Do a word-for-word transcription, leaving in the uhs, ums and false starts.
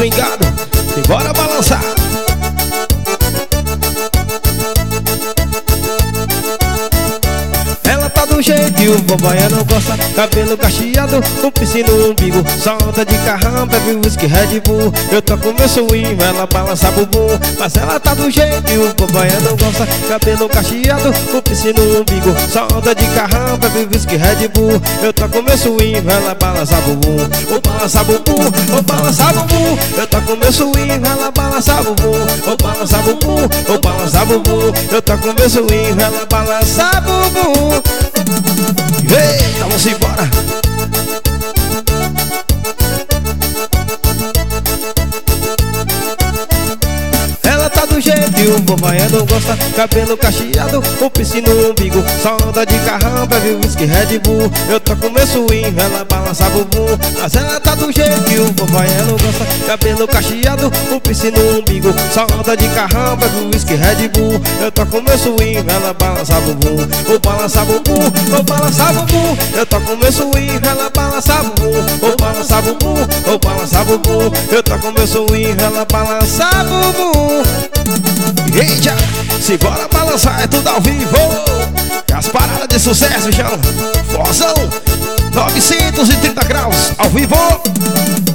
swingado e bora balançar. Ela tá do jeito e o bobaia não gosta. Cabelo cacheado, um piscina no umbigo. Solta de carrão, bebe whisky, Red Bull. Eu toco meu swing, ela balança bumbum. Mas ela tá do jeito e o bobaia não gosta. Cabelo cacheado, um piscina no umbigo. Solta de carrão, bebe whisky, Red Bull. Eu toco meu swing, ela balança bumbum. O balança bumbum, o balança bumbum. Eu toco meu swing, ela balança bumbum. O balança bumbum, o balança bumbum. Eu toco meu swing, ela balança bumbum. Eita, vamos embora. Ela tá do jeito e o bobaia não gosta. Cabelo cacheado, um piscina no umbigo. Solta de carrão, bebe whisky, Red Bull. Eu toco meu swing, ela balança bumbum. Mas ela tá do jeito e o bobaia não gosta. Cabelo cacheado, um piscina no umbigo. Solta de carrão, bebe whisky, Red Bull. Eu toco meu swing, ela balança bumbum. O balança bumbum, o balança bumbum. Eu toco meu swing, ela balança bumbum. O balança bumbum, o balança bumbum. Eu toco meu swing, ela balança bumbum. Eita, se bora balançar, é tudo ao vivo. As paradas de sucesso, chão Fozão, novecentos e trinta graus, ao vivo.